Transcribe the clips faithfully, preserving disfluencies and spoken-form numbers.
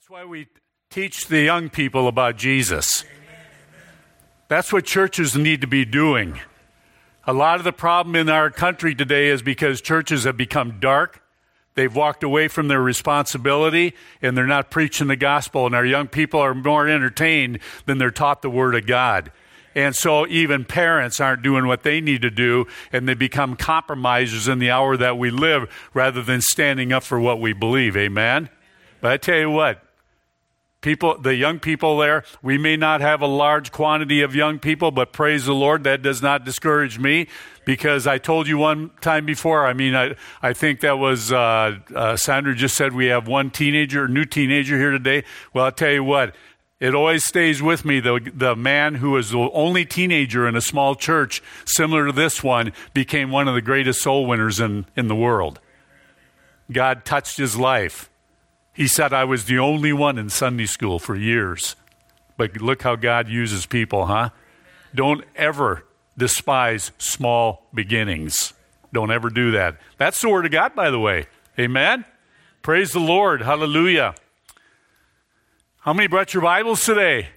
That's why we teach the young people about Jesus. That's what churches need to be doing. A lot of the problem in our country today is because churches have become dark. They've walked away from their responsibility, and they're not preaching the gospel, and our young people are more entertained than they're taught the Word of God. And so even parents aren't doing what they need to do, and they become compromisers in the hour that we live rather than standing up for what we believe. Amen? But I tell you what, people, the young people there, we may not have a large quantity of young people, but praise the Lord, that does not discourage me, because I told you one time before, I mean, I, I think that was, uh, uh, Sandra just said we have one teenager, new teenager here today. Well, I'll tell you what, it always stays with me, the, the man who was the only teenager in a small church, similar to this one, became one of the greatest soul winners in, in the world. God touched his life. He said, I was the only one in Sunday school for years. But look how God uses people, huh? Don't ever despise small beginnings. Don't ever do that. That's the Word of God, by the way. Amen? Praise the Lord. Hallelujah. How many brought your Bibles today?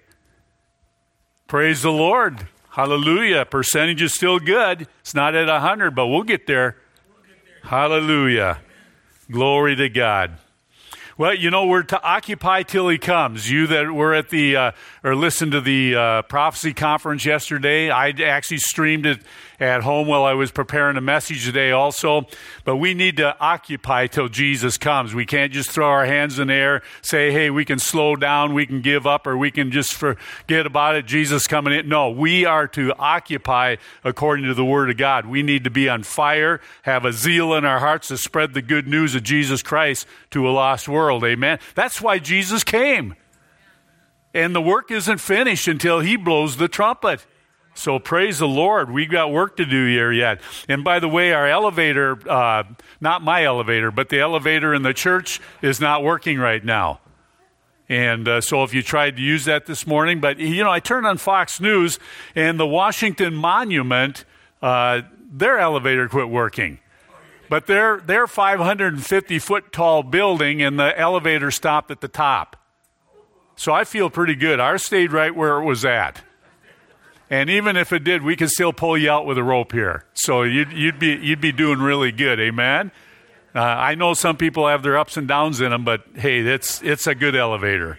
Praise the Lord. Hallelujah. Percentage is still good. It's not at one hundred, but we'll get there. We'll get there. Hallelujah. Glory to God. Well, you know, we're to occupy till he comes. You that were at the, uh, or listened to the uh, prophecy conference yesterday, I actually streamed it at home while I was preparing a message today also. But we need to occupy till Jesus comes. We can't just throw our hands in the air, say, hey, we can slow down, we can give up, or we can just forget about it, Jesus coming in. No, we are to occupy according to the Word of God. We need to be on fire, have a zeal in our hearts to spread the good news of Jesus Christ to a lost world. Amen. That's why Jesus came. And the work isn't finished until he blows the trumpet. So praise the Lord. We got work to do here yet. And by the way, our elevator, uh, not my elevator, but the elevator in the church is not working right now. And uh, so if you tried to use that this morning, but you know, I turned on Fox News and the Washington Monument, uh, their elevator quit working. But their their five hundred fifty foot tall building, and the elevator stopped at the top. So I feel pretty good. Ours stayed right where it was at. And even if it did, we could still pull you out with a rope here. So you'd, you'd be you'd be doing really good. Amen? Uh, I know some people have their ups and downs in them, but hey, it's it's a good elevator.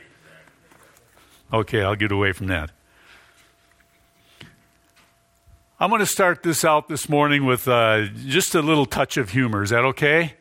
Okay, I'll get away from that. I'm going to start this out this morning with uh, just a little touch of humor. Is that okay?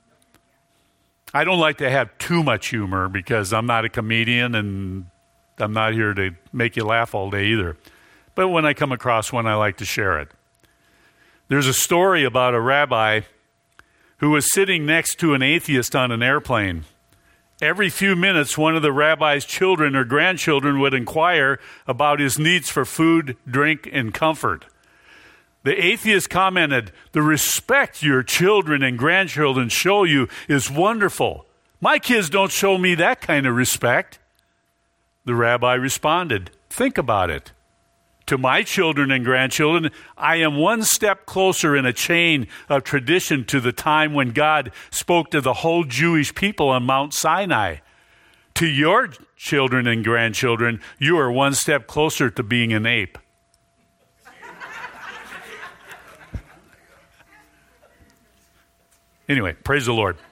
I don't like to have too much humor because I'm not a comedian and I'm not here to make you laugh all day either. But when I come across one, I like to share it. There's a story about a rabbi who was sitting next to an atheist on an airplane. Every few minutes, one of the rabbi's children or grandchildren would inquire about his needs for food, drink, and comfort. The atheist commented, "The respect your children and grandchildren show you is wonderful. My kids don't show me that kind of respect." The rabbi responded, "Think about it. To my children and grandchildren, I am one step closer in a chain of tradition to the time when God spoke to the whole Jewish people on Mount Sinai. To your children and grandchildren, you are one step closer to being an ape." Anyway, praise the Lord.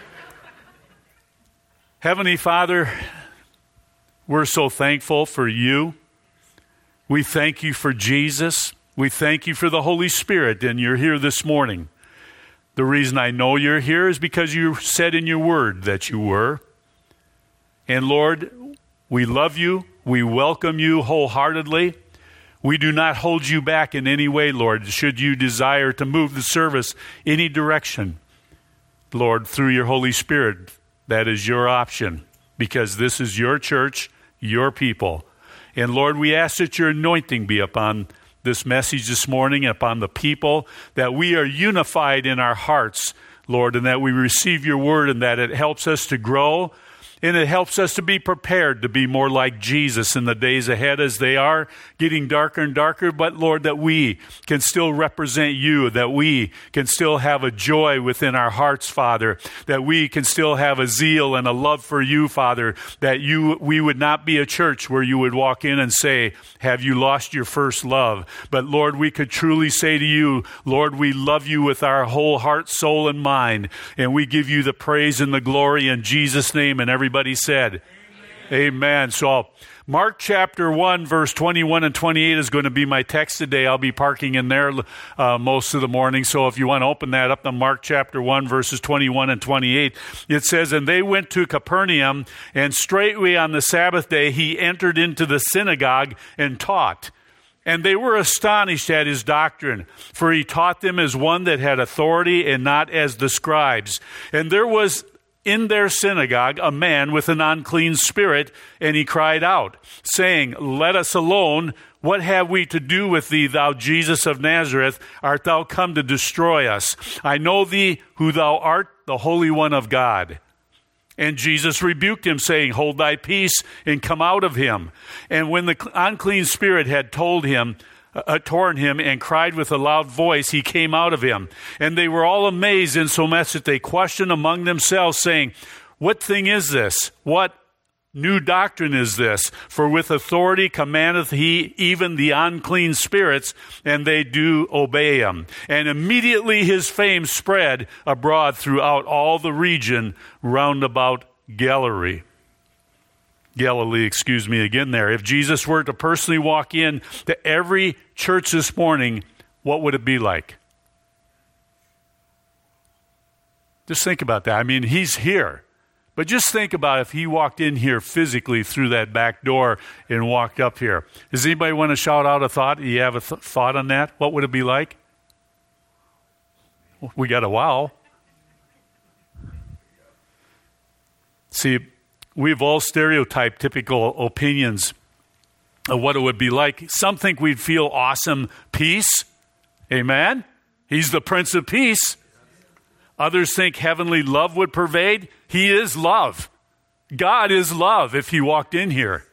Heavenly Father, we're so thankful for you. We thank you for Jesus. We thank you for the Holy Spirit, and you're here this morning. The reason I know you're here is because you said in your word that you were. And Lord, we love you. We welcome you wholeheartedly. We do not hold you back in any way, Lord, should you desire to move the service any direction. Lord, through your Holy Spirit, that is your option, because this is your church, your people. And Lord, we ask that your anointing be upon this message this morning, upon the people, that we are unified in our hearts, Lord, and that we receive your word and that it helps us to grow And it helps us to be prepared to be more like Jesus in the days ahead as they are getting darker and darker. But Lord, that we can still represent you, that we can still have a joy within our hearts, Father, that we can still have a zeal and a love for you, Father, that you we would not be a church where you would walk in and say, have you lost your first love? But Lord, we could truly say to you, Lord, we love you with our whole heart, soul, and mind. And we give you the praise and the glory in Jesus' name. And everybody Everybody said, Amen. Amen. So Mark chapter one, verse twenty-one and twenty-eight is going to be my text today. I'll be parking in there uh, most of the morning. So if you want to open that up to Mark chapter one, verses twenty-one and twenty-eight, it says, and they went to Capernaum, and straightway on the Sabbath day he entered into the synagogue and taught. And they were astonished at his doctrine, for he taught them as one that had authority and not as the scribes. And there was in their synagogue a man with an unclean spirit, and he cried out, saying, let us alone. What have we to do with thee, thou Jesus of Nazareth? Art thou come to destroy us? I know thee who thou art, the Holy One of God. And Jesus rebuked him, saying, hold thy peace, and come out of him. And when the unclean spirit had told him, Uh, torn him and cried with a loud voice, he came out of him. And they were all amazed, insomuch that they questioned among themselves, saying, what thing is this? What new doctrine is this? For with authority commandeth he even the unclean spirits, and they do obey him. And immediately his fame spread abroad throughout all the region round about Galilee. Galilee, excuse me, again there. If Jesus were to personally walk in to every church this morning, what would it be like? Just think about that. I mean, he's here. But just think about if he walked in here physically through that back door and walked up here. Does anybody want to shout out a thought? Do you have a th- thought on that? What would it be like? We got a wow. See, we've all stereotyped typical opinions of what it would be like. Some think we'd feel awesome peace. Amen? He's the Prince of Peace. Others think heavenly love would pervade. He is love. God is love if he walked in here.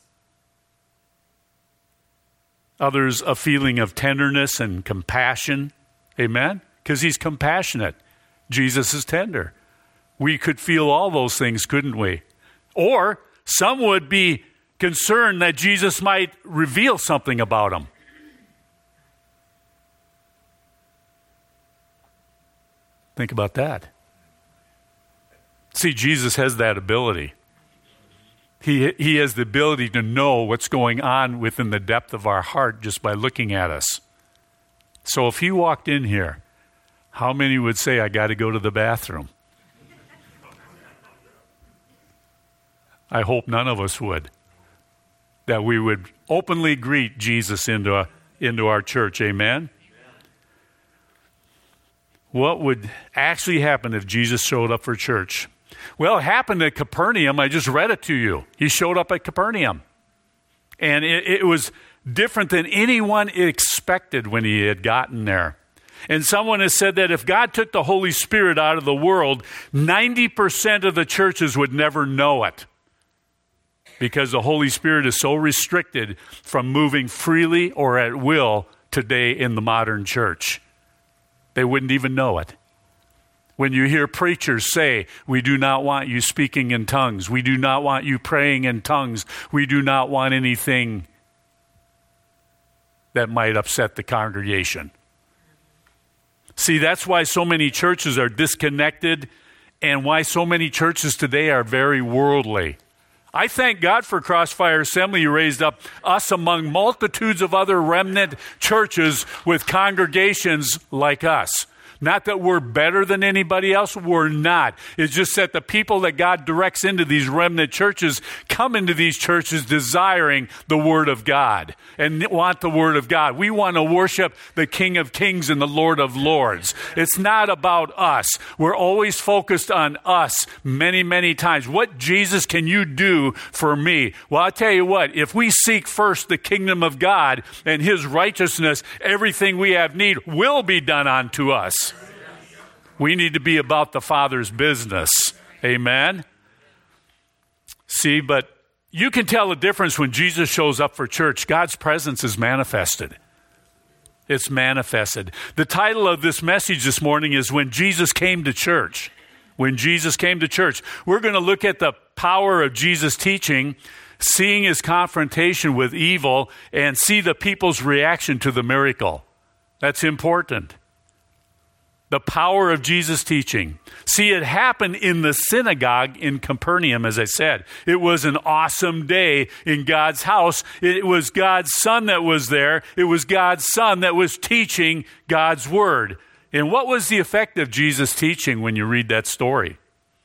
Others, a feeling of tenderness and compassion. Amen? Because he's compassionate. Jesus is tender. We could feel all those things, couldn't we? Or some would be concerned that Jesus might reveal something about him. Think about that. See, Jesus has that ability. He, he has the ability to know what's going on within the depth of our heart just by looking at us. So if he walked in here, how many would say, I got to go to the bathroom? I hope none of us would. That we would openly greet Jesus into, a, into our church. Amen? Amen? What would actually happen if Jesus showed up for church? Well, it happened at Capernaum. I just read it to you. He showed up at Capernaum. And it, it was different than anyone expected when he had gotten there. And someone has said that if God took the Holy Spirit out of the world, ninety percent of the churches would never know it. Because the Holy Spirit is so restricted from moving freely or at will today in the modern church. They wouldn't even know it. When you hear preachers say, we do not want you speaking in tongues. We do not want you praying in tongues. We do not want anything that might upset the congregation. See, that's why so many churches are disconnected and why so many churches today are very worldly. I thank God for Crossfire Assembly. He raised up us among multitudes of other remnant churches with congregations like us. Not that we're better than anybody else. We're not. It's just that the people that God directs into these remnant churches come into these churches desiring the Word of God and want the Word of God. We want to worship the King of Kings and the Lord of Lords. It's not about us. We're always focused on us many, many times. What, Jesus, can you do for me? Well, I'll tell you what. If we seek first the kingdom of God and His righteousness, everything we have need will be done unto us. We need to be about the Father's business. Amen? See, but you can tell the difference when Jesus shows up for church. God's presence is manifested. It's manifested. The title of this message this morning is When Jesus Came to Church. When Jesus came to church. We're going to look at the power of Jesus' teaching, seeing his confrontation with evil, and see the people's reaction to the miracle. That's important. The power of Jesus' teaching. See, it happened in the synagogue in Capernaum, as I said. It was an awesome day in God's house. It was God's Son that was there. It was God's Son that was teaching God's Word. And what was the effect of Jesus' teaching when you read that story?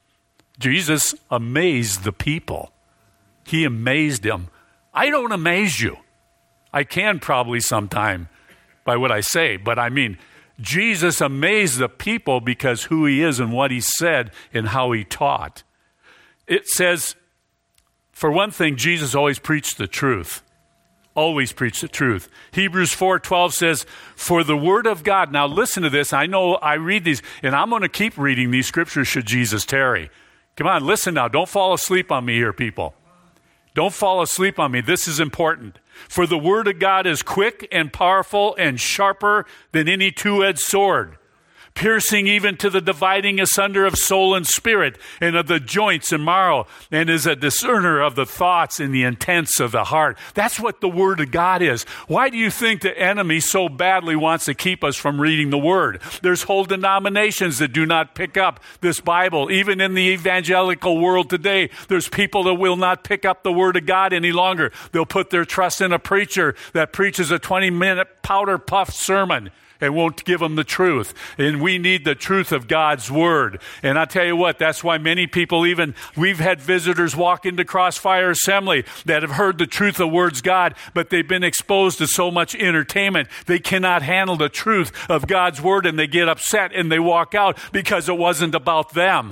Jesus amazed the people. He amazed them. I don't amaze you. I can probably sometime by what I say, but I mean, Jesus amazed the people because who he is and what he said and how he taught. It says, for one thing, Jesus always preached the truth. Always preached the truth. Hebrews four twelve says, for the word of God. Now listen to this. I know I read these, and I'm going to keep reading these scriptures should Jesus tarry. Come on, listen now. Don't fall asleep on me here, people. Don't fall asleep on me. This is important. For the word of God is quick and powerful and sharper than any two-edged sword, piercing even to the dividing asunder of soul and spirit and of the joints and marrow, and is a discerner of the thoughts and the intents of the heart. That's what the Word of God is. Why do you think the enemy so badly wants to keep us from reading the Word? There's whole denominations that do not pick up this Bible. Even in the evangelical world today, there's people that will not pick up the Word of God any longer. They'll put their trust in a preacher that preaches a twenty-minute powder puff sermon and won't give them the truth. And we need the truth of God's Word. And I tell you what, that's why many people, even we've had visitors walk into Crossfire Assembly that have heard the truth of Word's God, but they've been exposed to so much entertainment. They cannot handle the truth of God's Word, and they get upset and they walk out because it wasn't about them.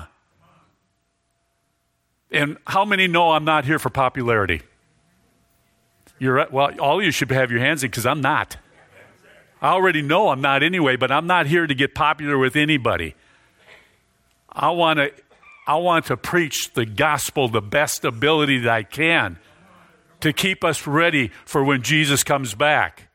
And how many know I'm not here for popularity? You're well, all of you should have your hands in because I'm not. I already know I'm not anyway, but I'm not here to get popular with anybody. I want to I want to preach the gospel the best ability that I can to keep us ready for when Jesus comes back.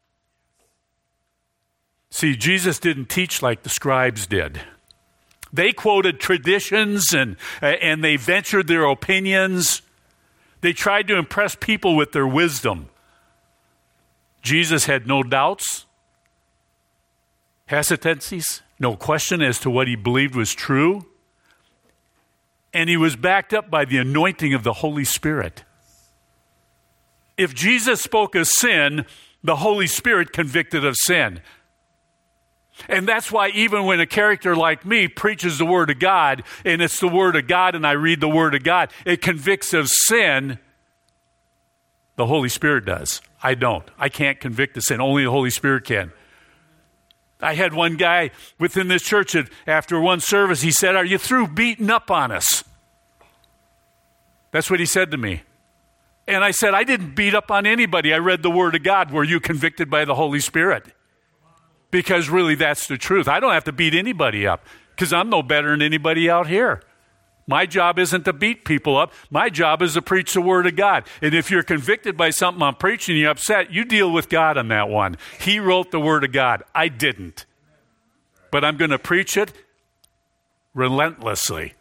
See, Jesus didn't teach like the scribes did. They quoted traditions and and they ventured their opinions. They tried to impress people with their wisdom. Jesus had no doubts, hesitancies, no question as to what he believed was true. And he was backed up by the anointing of the Holy Spirit. If Jesus spoke of sin, the Holy Spirit convicted of sin. And that's why even when a character like me preaches the Word of God, and it's the Word of God, and I read the Word of God, it convicts of sin. The Holy Spirit does. I don't. I can't convict of sin. Only the Holy Spirit can. I had one guy within this church that after one service, he said, "Are you through beating up on us?" That's what he said to me. And I said, "I didn't beat up on anybody. I read the Word of God. Were you convicted by the Holy Spirit?" Because really, that's the truth. I don't have to beat anybody up because I'm no better than anybody out here. My job isn't to beat people up. My job is to preach the Word of God. And if you're convicted by something I'm preaching, you're upset, you deal with God on that one. He wrote the Word of God. I didn't. But I'm going to preach it relentlessly.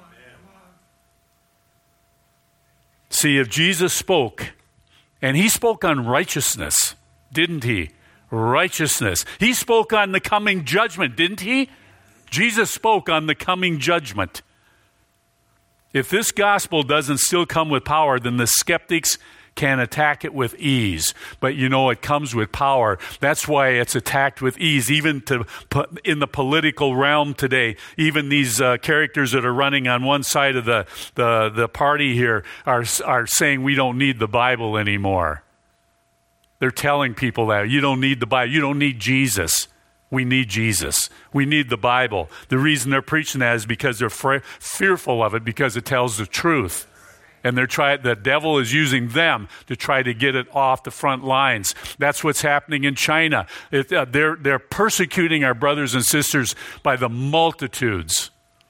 See, if Jesus spoke, and he spoke on righteousness, didn't he? Righteousness. He spoke on the coming judgment, didn't he? Jesus spoke on the coming judgment. If this gospel doesn't still come with power, then the skeptics can attack it with ease. But you know, it comes with power. That's why it's attacked with ease, even to put in the political realm today. Even these uh, characters that are running on one side of the, the, the party here are, are saying we don't need the Bible anymore. They're telling people that you don't need the Bible. You don't need Jesus. We need Jesus. We need the Bible. The reason they're preaching that is because they're fra- fearful of it because it tells the truth. And they're trying. The devil is using them to try to get it off the front lines. That's what's happening in China. It, uh, they're, they're persecuting our brothers and sisters by the multitudes.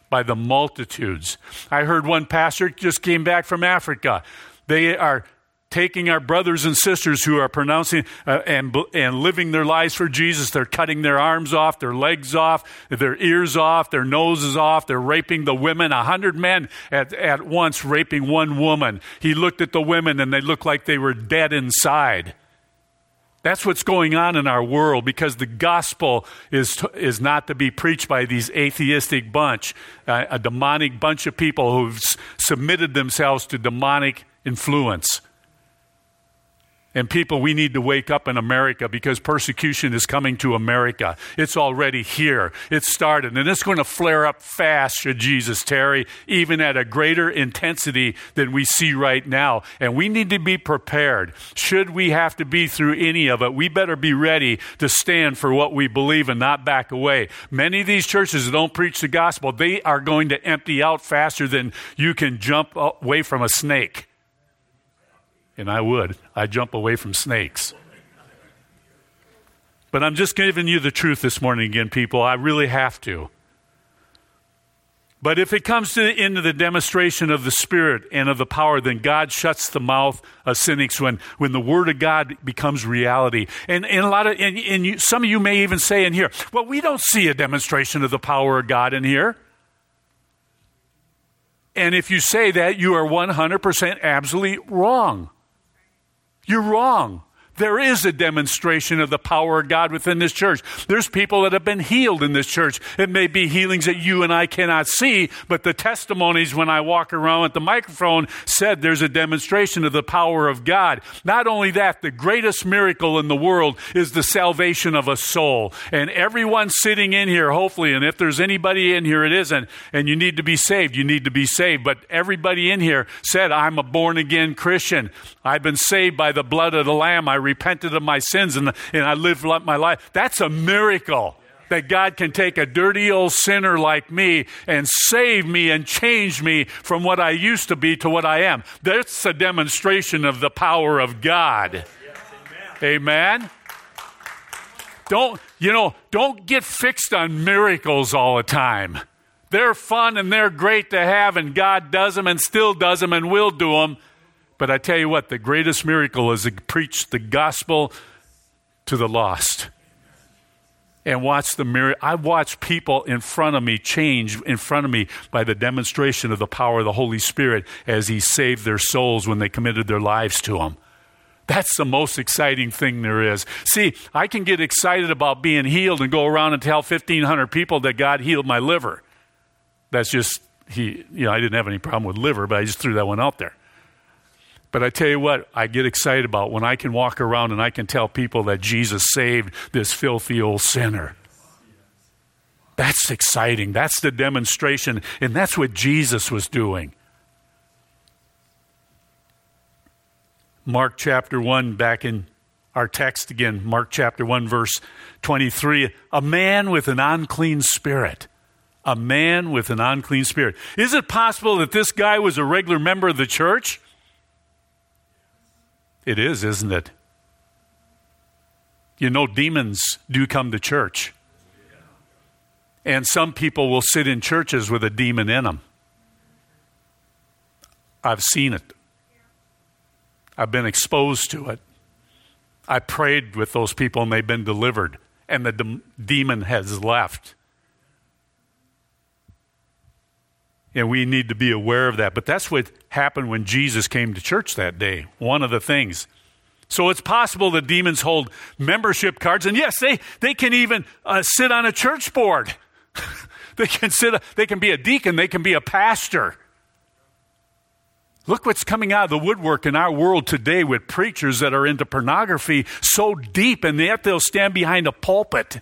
by the multitudes. I heard one pastor just came back from Africa. They are taking our brothers and sisters who are pronouncing uh, and, and living their lives for Jesus. They're cutting their arms off, their legs off, their ears off, their noses off. They're raping the women. A hundred men at, at once raping one woman. He looked at the women and they looked like they were dead inside. That's what's going on in our world, because the gospel is to, is not to be preached by these atheistic bunch, uh, a demonic bunch of people who've s- submitted themselves to demonic influence. And people, we need to wake up in America, because persecution is coming to America. It's already here. It started, and it's going to flare up fast should Jesus tarry, even at a greater intensity than we see right now. And we need to be prepared. Should we have to be through any of it, we better be ready to stand for what we believe and not back away. Many of these churches that don't preach the gospel, they are going to empty out faster than you can jump away from a snake. And I would. I'd jump away from snakes. But I'm just giving you the truth this morning again, people. I really have to. But if it comes to the end of the demonstration of the Spirit and of the power, then God shuts the mouth of cynics when, when the Word of God becomes reality. And, and a lot of, and, and you, some of you may even say in here, well, we don't see a demonstration of the power of God in here. And if you say that, you are one hundred percent absolutely wrong. You're wrong. There is a demonstration of the power of God within this church. There's people that have been healed in this church. It may be healings that you and I cannot see, but the testimonies when I walk around with the microphone said there's a demonstration of the power of God. Not only that, the greatest miracle in the world is the salvation of a soul. And everyone sitting in here, hopefully, and if there's anybody in here it isn't, and you need to be saved, you need to be saved. But everybody in here said, I'm a born-again Christian. I've been saved by the blood of the Lamb. I repented of my sins and, and I lived my life. That's a miracle that God can take a dirty old sinner like me and save me and change me from what I used to be to what I am. That's a demonstration of the power of God. Yes, amen. Amen. Don't, you know, don't get fixed on miracles all the time. They're fun and they're great to have, and God does them and still does them and will do them. But I tell you what, the greatest miracle is to preach the gospel to the lost. And watch the miracle. I've watched people in front of me change in front of me by the demonstration of the power of the Holy Spirit as He saved their souls when they committed their lives to Him. That's the most exciting thing there is. See, I can get excited about being healed and go around and tell fifteen hundred people that God healed my liver. That's just, he, you know, I didn't have any problem with liver, but I just threw that one out there. But I tell you what, I get excited about when I can walk around and I can tell people that Jesus saved this filthy old sinner. That's exciting. That's the demonstration. And that's what Jesus was doing. Mark chapter one, back in our text again, Mark chapter one, verse twenty-three, a man with an unclean spirit. A man with an unclean spirit. Is it possible that this guy was a regular member of the church? It is, isn't it? You know, demons do come to church. And some people will sit in churches with a demon in them. I've seen it. I've been exposed to it. I prayed with those people and they've been delivered. And the de- demon has left. And we need to be aware of that. But that's what happened when Jesus came to church that day. One of the things. So it's possible that demons hold membership cards. And yes, they, they can even uh, sit on a church board. they can sit. They can be a deacon. They can be a pastor. Look what's coming out of the woodwork in our world today with preachers that are into pornography so deep, and yet they'll stand behind a pulpit.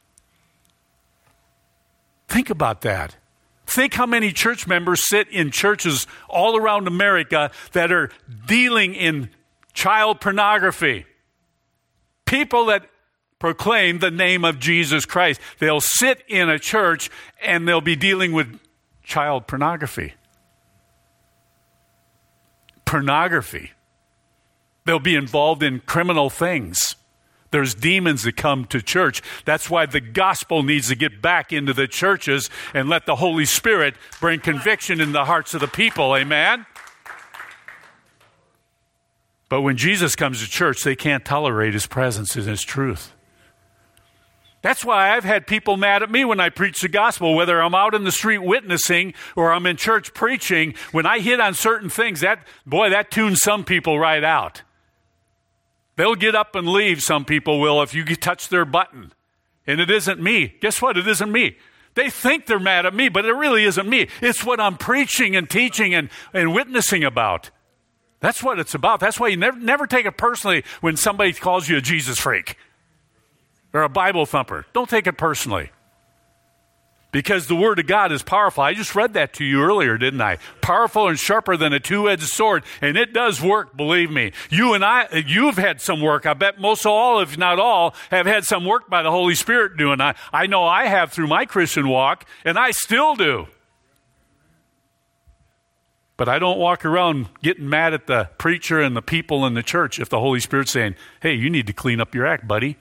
Think about that. Think how many church members sit in churches all around America that are dealing in child pornography. People that proclaim the name of Jesus Christ. They'll sit in a church and they'll be dealing with child pornography. Pornography. They'll be involved in criminal things. There's demons that come to church. That's why the gospel needs to get back into the churches and let the Holy Spirit bring conviction in the hearts of the people. Amen? But when Jesus comes to church, they can't tolerate his presence and his truth. That's why I've had people mad at me when I preach the gospel, whether I'm out in the street witnessing or I'm in church preaching. When I hit on certain things, that boy, that tunes some people right out. They'll get up and leave, some people will, if you touch their button. And it isn't me. Guess what? It isn't me. They think they're mad at me, but it really isn't me. It's what I'm preaching and teaching and, and witnessing about. That's what it's about. That's why you never, never take it personally when somebody calls you a Jesus freak or a Bible thumper. Don't take it personally. Because the Word of God is powerful. I just read that to you earlier, didn't I? Powerful and sharper than a two-edged sword. And it does work, believe me. You and I, you've had some work. I bet most of all, if not all, have had some work by the Holy Spirit doing. I, I know I have through my Christian walk, and I still do. But I don't walk around getting mad at the preacher and the people in the church if the Holy Spirit's saying, hey, you need to clean up your act, buddy.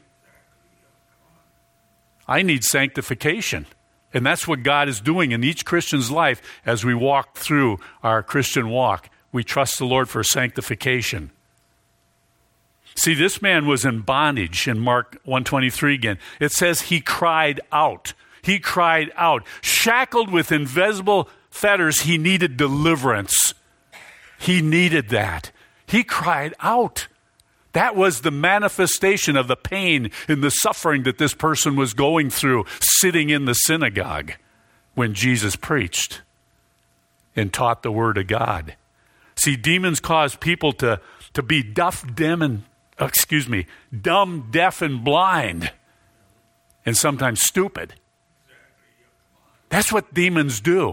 I need sanctification. And that's what God is doing in each Christian's life as we walk through our Christian walk. We trust the Lord for sanctification. See, this man was in bondage in Mark one twenty-three again. It says he cried out. He cried out. Shackled with invisible fetters, he needed deliverance. He needed that. He cried out. That was the manifestation of the pain and the suffering that this person was going through sitting in the synagogue when Jesus preached and taught the Word of God. See, demons cause people to, to be deaf, dim, and, excuse me, dumb, deaf, and blind, and sometimes stupid. That's what demons do.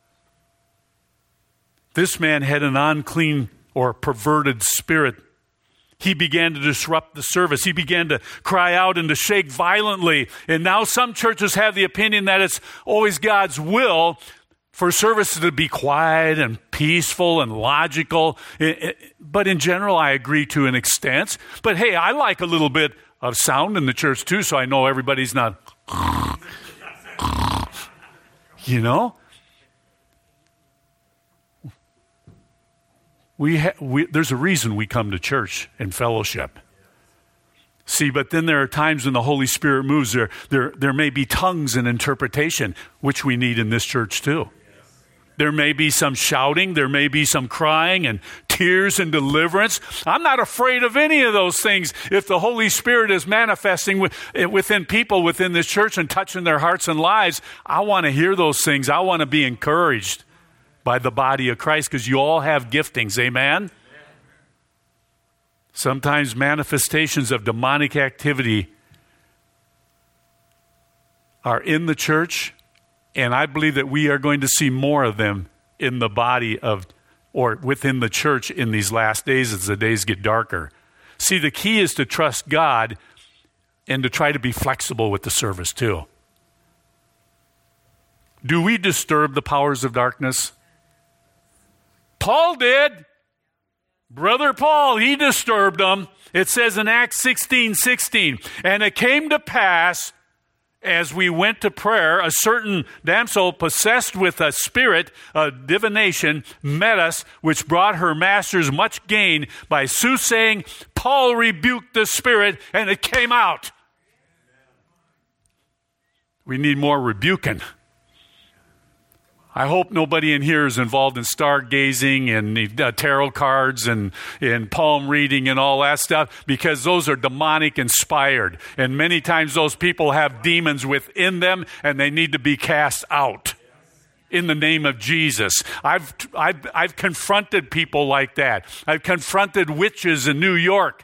This man had an unclean or perverted spirit. He began to disrupt the service. He began to cry out and to shake violently. And now some churches have the opinion that it's always God's will for services to be quiet and peaceful and logical. But in general, I agree to an extent. But hey, I like a little bit of sound in the church too, so I know everybody's not, you know? We, ha- we there's a reason we come to church and fellowship. See, but then there are times when the Holy Spirit moves. There, there, there may be tongues and interpretation, which we need in this church too. There may be some shouting. There may be some crying and tears and deliverance. I'm not afraid of any of those things if the Holy Spirit is manifesting within people within this church and touching their hearts and lives. I want to hear those things. I want to be encouraged by the body of Christ, because you all have giftings, amen? Sometimes manifestations of demonic activity are in the church, and I believe that we are going to see more of them in the body of, or within the church in these last days as the days get darker. See, the key is to trust God and to try to be flexible with the service too. Do we disturb the powers of darkness? Paul did. Brother Paul, he disturbed them. It says in Acts sixteen sixteen, and it came to pass as we went to prayer, a certain damsel possessed with a spirit of divination met us, which brought her masters much gain by soothsaying. Paul rebuked the spirit, and it came out. We need more rebuking. I hope nobody in here is involved in stargazing and uh, tarot cards and, and palm reading and all that stuff, because those are demonic inspired. And many times those people have demons within them and they need to be cast out in the name of Jesus. I've, I've, I've confronted people like that. I've confronted witches in New York,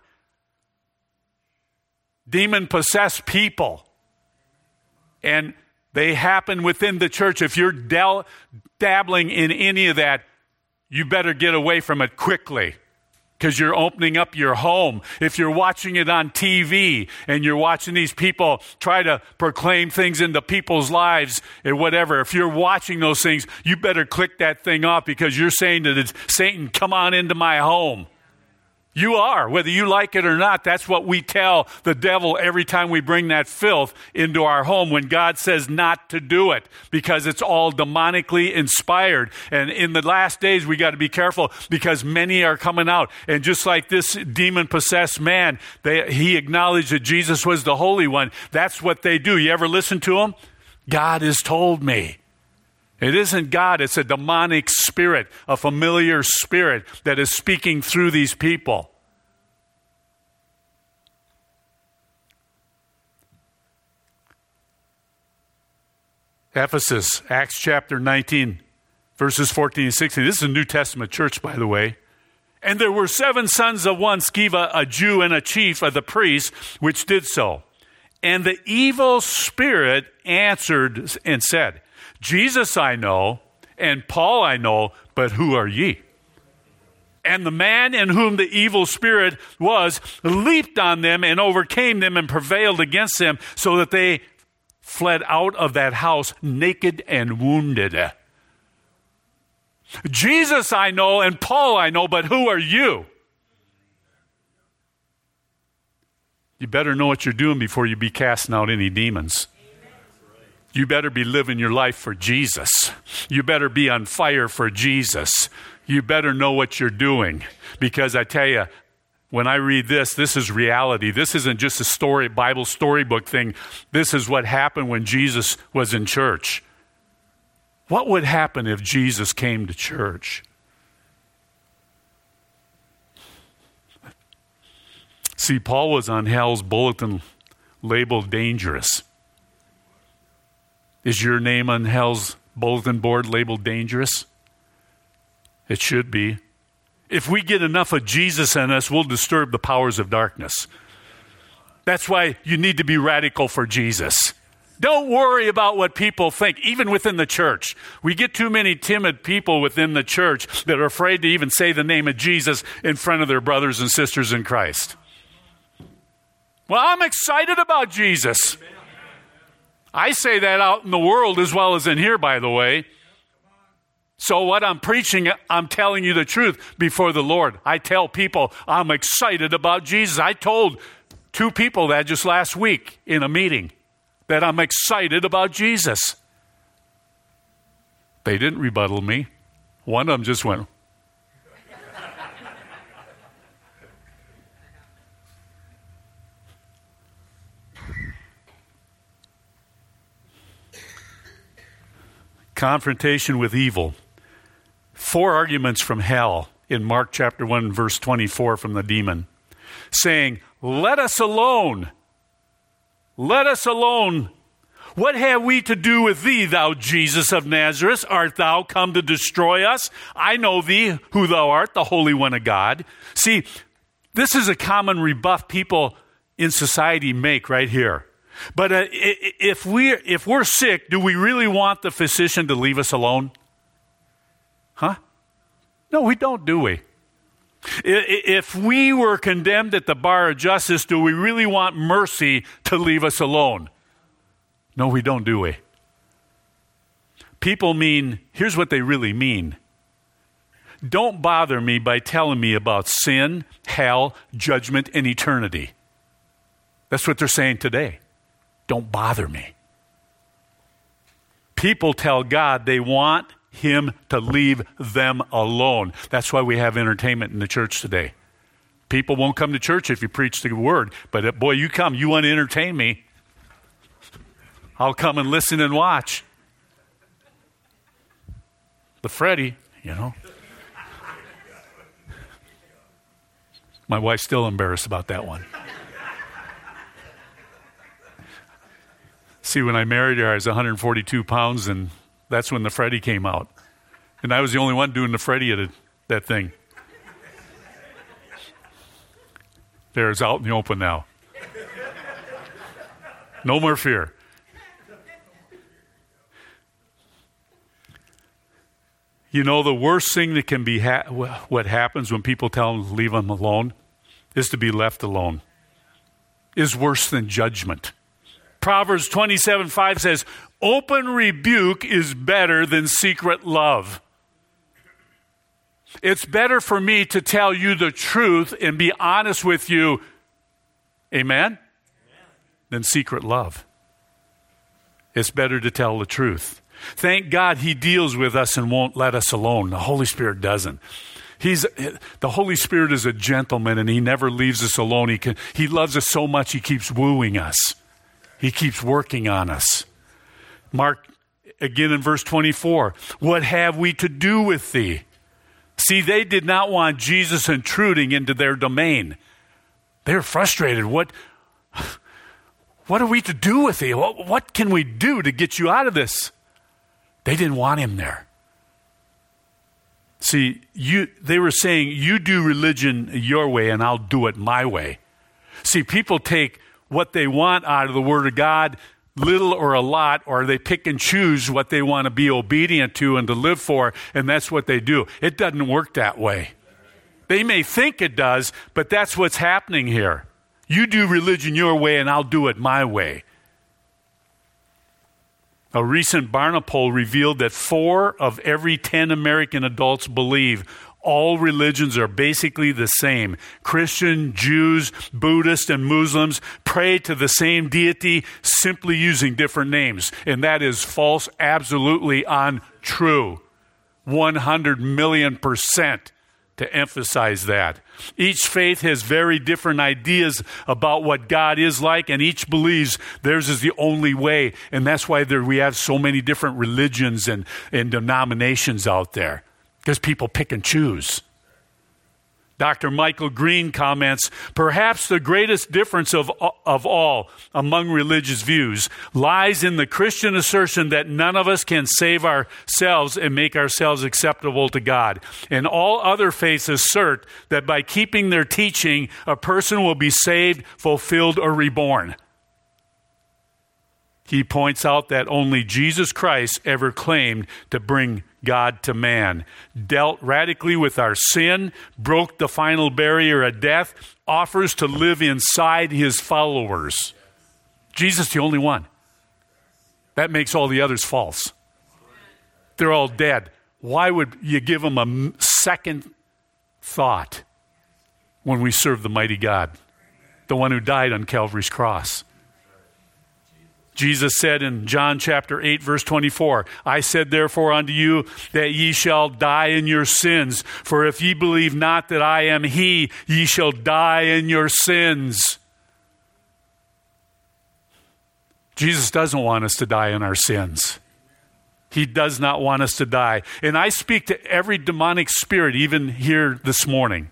demon-possessed people. And they happen within the church. If you're del- dabbling in any of that, you better get away from it quickly, because you're opening up your home. If you're watching it on T V and you're watching these people try to proclaim things into people's lives and whatever, if you're watching those things, you better click that thing off, because you're saying to Satan, come on into my home. You are, whether you like it or not. That's what we tell the devil every time we bring that filth into our home when God says not to do it, because it's all demonically inspired. And in the last days, we got to be careful because many are coming out. And just like this demon-possessed man, they, he acknowledged that Jesus was the Holy One. That's what they do. You ever listen to him? God has told me. It isn't God, it's a demonic spirit, a familiar spirit that is speaking through these people. Ephesus, Acts chapter nineteen, verses fourteen and sixteen. This is a New Testament church, by the way. And there were seven sons of one, Sceva, a Jew and a chief of the priests, which did so. And the evil spirit answered and said, Jesus I know, and Paul I know, but who are ye? And the man in whom the evil spirit was leaped on them and overcame them and prevailed against them, so that they fled out of that house naked and wounded. Jesus I know, and Paul I know, but who are you? You better know what you're doing before you be casting out any demons. You better be living your life for Jesus. You better be on fire for Jesus. You better know what you're doing. Because I tell you, when I read this, this is reality. This isn't just a story, Bible storybook thing. This is what happened when Jesus was in church. What would happen if Jesus came to church? See, Paul was on hell's bulletin labeled dangerous. Is your name on hell's bulletin board labeled dangerous? It should be. If we get enough of Jesus in us, we'll disturb the powers of darkness. That's why you need to be radical for Jesus. Don't worry about what people think, even within the church. We get too many timid people within the church that are afraid to even say the name of Jesus in front of their brothers and sisters in Christ. Well, I'm excited about Jesus. I say that out in the world as well as in here, by the way. So what I'm preaching, I'm telling you the truth before the Lord. I tell people I'm excited about Jesus. I told two people that just last week in a meeting, that I'm excited about Jesus. They didn't rebuttal me. One of them just went. Confrontation with evil. Four arguments from hell in Mark chapter one, verse twenty-four from the demon, saying, let us alone. Let us alone. What have we to do with thee, thou Jesus of Nazareth? Art thou come to destroy us? I know thee, who thou art, the Holy One of God. See, this is a common rebuff people in society make right here. But uh, if we're, if we're sick, do we really want the physician to leave us alone? Huh? No, we don't, do we? If we were condemned at the bar of justice, do we really want mercy to leave us alone? No, we don't, do we? People mean, here's what they really mean. Don't bother me by telling me about sin, hell, judgment, and eternity. That's what they're saying today. Don't bother me. People tell God they want him to leave them alone. That's why we have entertainment in the church today. People won't come to church if you preach the word, but boy, you come, you want to entertain me, I'll come and listen and watch. The Freddie, you know. My wife's still embarrassed about that one. See, when I married her, I was one hundred forty-two pounds, and that's when the Freddie came out. And I was the only one doing the Freddie at it, that thing. There, it's out in the open now. No more fear. You know, the worst thing that can be ha- what happens when people tell them to leave them alone is to be left alone. Is worse than judgment. Proverbs twenty-seven five says, open rebuke is better than secret love. It's better for me to tell you the truth and be honest with you, amen, amen, than secret love. It's better to tell the truth. Thank God he deals with us and won't let us alone. The Holy Spirit doesn't. He's, the Holy Spirit is a gentleman, and he never leaves us alone. He, can, he loves us so much, he keeps wooing us. He keeps working on us. Mark, again in verse twenty-four, what have we to do with thee? See, they did not want Jesus intruding into their domain. They were frustrated. What, what are we to do with thee? What, what can we do to get you out of this? They didn't want him there. See, you, they were saying, you do religion your way and I'll do it my way. See, people take what they want out of the Word of God, little or a lot, or they pick and choose what they want to be obedient to and to live for, and that's what they do. It doesn't work that way. They may think it does, but that's what's happening here. You do religion your way and I'll do it my way. A recent Barna poll revealed that four of every ten American adults believe all religions are basically the same. Christian, Jews, Buddhists, and Muslims pray to the same deity, simply using different names. And that is false, absolutely untrue. one hundred million percent to emphasize that. Each faith has very different ideas about what God is like, and each believes theirs is the only way. And that's why there, we have so many different religions and, and denominations out there, because people pick and choose. Doctor Michael Green comments, perhaps the greatest difference of, of all among religious views lies in the Christian assertion that none of us can save ourselves and make ourselves acceptable to God. And all other faiths assert that by keeping their teaching, a person will be saved, fulfilled, or reborn. He points out that only Jesus Christ ever claimed to bring God to man, dealt radically with our sin, broke the final barrier of death, offers to live inside his followers. Jesus the only one. That makes all the others false. They're all dead. Why would you give them a second thought when we serve the mighty God, the one who died on Calvary's cross? Jesus said in John chapter eight, verse twenty-four, I said therefore unto you that ye shall die in your sins. For if ye believe not that I am he, ye shall die in your sins. Jesus doesn't want us to die in our sins. He does not want us to die. And I speak to every demonic spirit, even here this morning.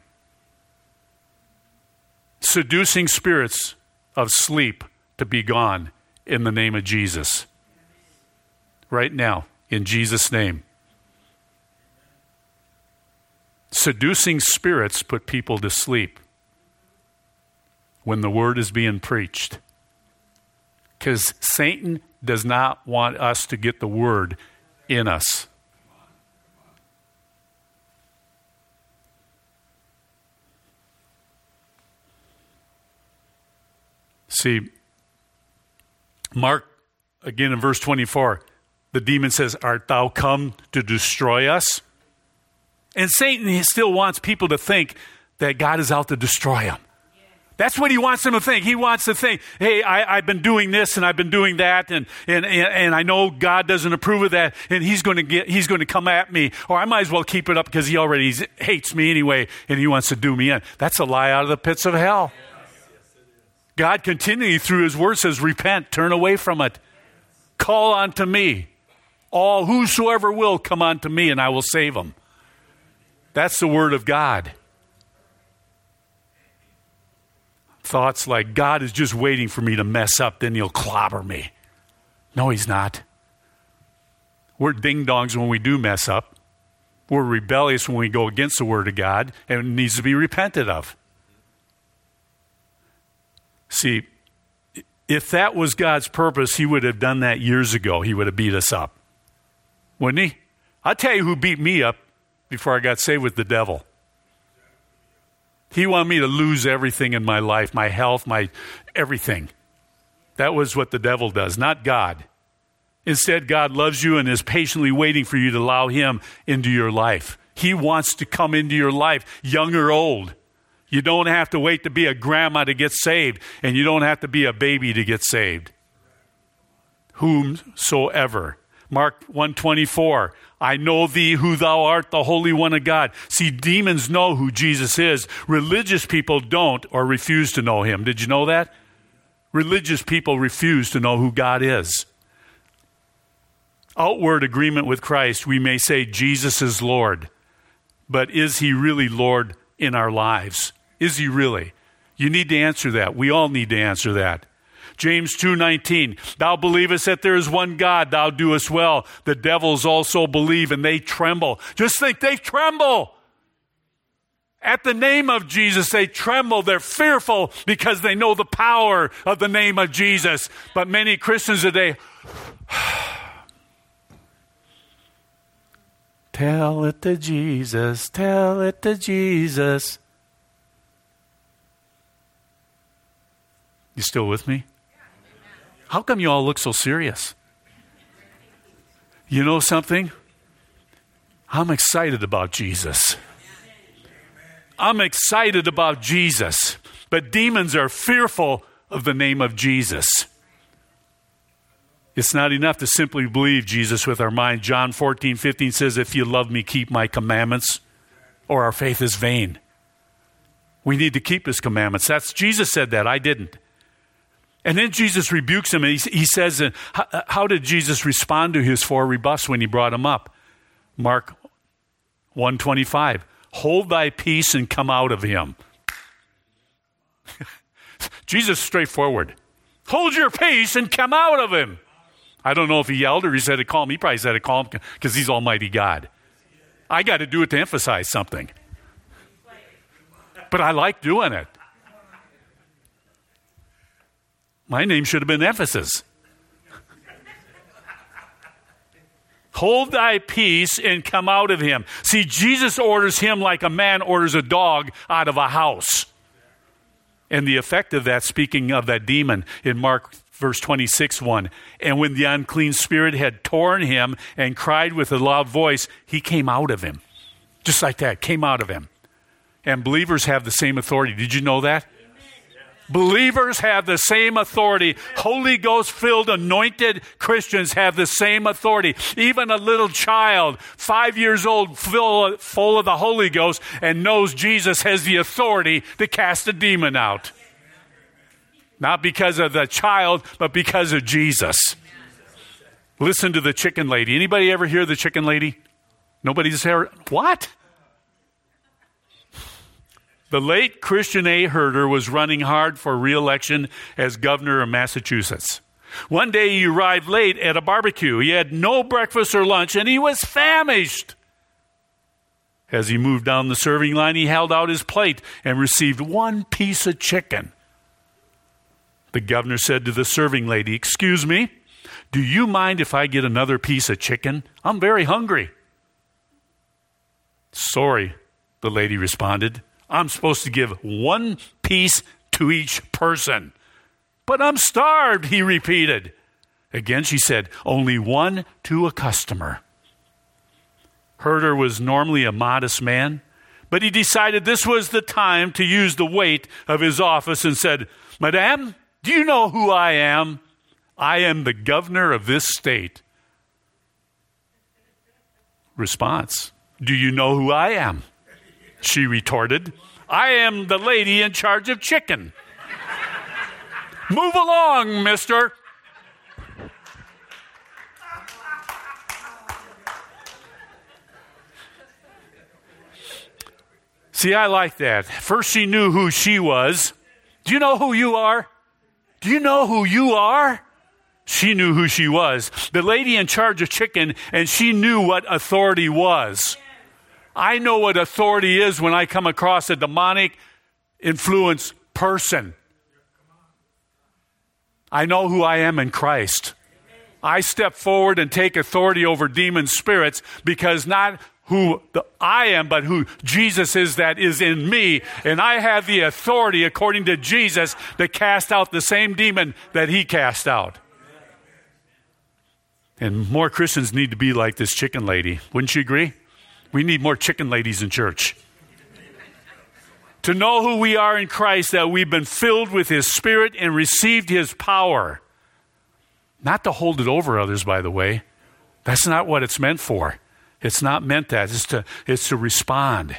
Seducing spirits of sleep to be gone. In the name of Jesus. Right now, in Jesus' name. Seducing spirits put people to sleep when the word is being preached. Because Satan does not want us to get the word in us. See, Mark, again in verse twenty-four, the demon says, art thou come to destroy us? And Satan he still wants people to think that God is out to destroy them. That's what he wants them to think. He wants to think, hey, I, I've been doing this and I've been doing that, and, and, and, and I know God doesn't approve of that, and he's going to get he's going to come at me, or I might as well keep it up because he already hates me anyway, and he wants to do me in. That's a lie out of the pits of hell. God continually through his word says, repent, turn away from it. Call unto me. All whosoever will come unto me and I will save them. That's the word of God. Thoughts like God is just waiting for me to mess up, then he'll clobber me. No, he's not. We're ding-dongs when we do mess up. We're rebellious when we go against the word of God, and it needs to be repented of. See, if that was God's purpose, he would have done that years ago. He would have beat us up. Wouldn't he? I'll tell you who beat me up before I got saved with the devil. He wanted me to lose everything in my life, my health, my everything. That was what the devil does, not God. Instead, God loves you and is patiently waiting for you to allow him into your life. He wants to come into your life, young or old. You don't have to wait to be a grandma to get saved, and you don't have to be a baby to get saved. Whomsoever. Mark one twenty-four, I know thee who thou art, the Holy One of God. See, demons know who Jesus is. Religious people don't or refuse to know him. Did you know that? Religious people refuse to know who God is. Outward agreement with Christ, we may say Jesus is Lord. But is he really Lord in our lives? Is he really? You need to answer that. We all need to answer that. James two nineteen, thou believest that there is one God, thou doest well. The devils also believe and they tremble. Just think, they tremble. At the name of Jesus, they tremble. They're fearful because they know the power of the name of Jesus. But many Christians today, tell it to Jesus, tell it to Jesus. You still with me? How come you all look so serious? You know something? I'm excited about Jesus. I'm excited about Jesus. But demons are fearful of the name of Jesus. It's not enough to simply believe Jesus with our mind. John fourteen fifteen says, if you love me, keep my commandments, or our faith is vain. We need to keep his commandments. That's Jesus said that. I didn't. And then Jesus rebukes him, and he, he says, uh, how, how did Jesus respond to his four rebuffs when he brought him up? Mark one twenty-five, hold thy peace and come out of him. Jesus straightforward. Hold your peace and come out of him. I don't know if he yelled or he said to calm. He probably said to calm because he's Almighty God. I got to do it to emphasize something. But I like doing it. My name should have been Ephesus. Hold thy peace and come out of him. See, Jesus orders him like a man orders a dog out of a house. And the effect of that, speaking of that demon, in Mark verse twenty-six, one, and when the unclean spirit had torn him and cried with a loud voice, he came out of him. Just like that, came out of him. And believers have the same authority. Did you know that? Believers have the same authority. Holy Ghost-filled, anointed Christians have the same authority. Even a little child, five years old, full, full of the Holy Ghost, and knows Jesus has the authority to cast a demon out. Not because of the child, but because of Jesus. Listen to the chicken lady. Anybody ever hear the chicken lady? Nobody's heard? What? The late Christian A. Herter was running hard for re-election as governor of Massachusetts. One day he arrived late at a barbecue. He had no breakfast or lunch, and he was famished. As he moved down the serving line, he held out his plate and received one piece of chicken. The governor said to the serving lady, excuse me, do you mind if I get another piece of chicken? I'm very hungry. Sorry, the lady responded. I'm supposed to give one piece to each person. But I'm starved, he repeated. Again, she said, only one to a customer. Herter was normally a modest man, but he decided this was the time to use the weight of his office and said, Madame, do you know who I am? I am the governor of this state. Response, do you know who I am? She retorted, I am the lady in charge of chicken. Move along, mister. See, I like that. First she knew who she was. Do you know who you are? Do you know who you are? She knew who she was. The lady in charge of chicken, and she knew what authority was. I know what authority is when I come across a demonic influence person. I know who I am in Christ. I step forward and take authority over demon spirits because not who the, I am, but who Jesus is that is in me. And I have the authority, according to Jesus, to cast out the same demon that he cast out. And more Christians need to be like this chicken lady. Wouldn't you agree? We need more chicken ladies in church. To know who we are in Christ, that we've been filled with His Spirit and received His power. Not to hold it over others, by the way. That's not what it's meant for. It's not meant that. It's to, it's to respond.